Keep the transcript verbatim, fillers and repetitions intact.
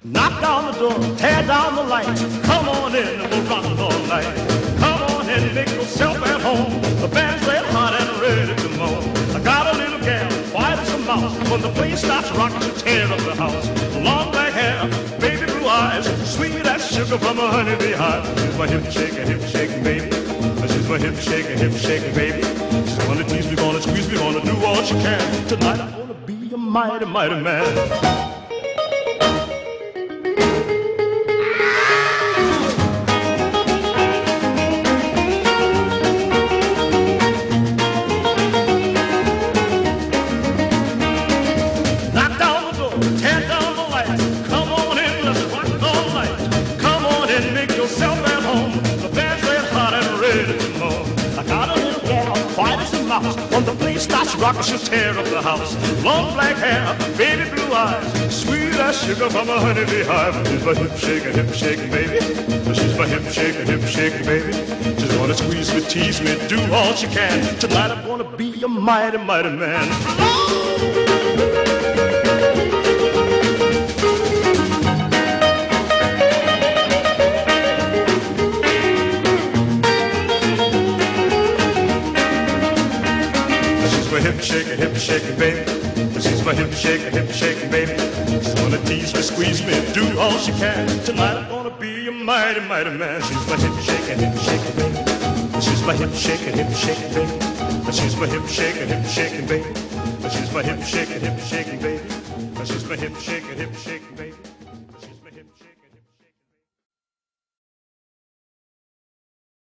Knock down the door, tear down the lights. Come on in and we'll rock all night. Come on in, make yourself at home. The band's red hot and ready to moan. I got a little gal, white as a mouse. When the place starts rocking, she tear up the house. Long black hair, baby blue eyes, sweet as sugar from a honeybee hive. She's my hip shaking, hip shaking baby. She's my hip shaking, hip shaking baby. She's gonna tease me, gonna squeeze me, gonna do all she can. Tonight I'm gonna be a mighty, mighty man. When the place starts rocking, she'll tear up the house. Long black hair, baby blue eyes, sweet as sugar from a honeybee hive. She's my hip shaking, hip shaking baby. She's my hip shaking, hip shaking baby. She's gonna squeeze me, tease me, do all she can. Tonight I'm gonna be a mighty, mighty man. Hip shaking, hip shaking, baby. She's my hip shaking, hip shaking, baby. She's gonna tease me, squeeze me, do all she can. Tonight I'm gonna be a mighty, mighty man. She's my hip shaking, hip shaking, baby. She's my hip shaking, hip shaking, baby. She's my hip shaking, hip shaking, baby. She's my hip shaking, hip shaking, baby. She's my hip shaking, hip shaking, baby.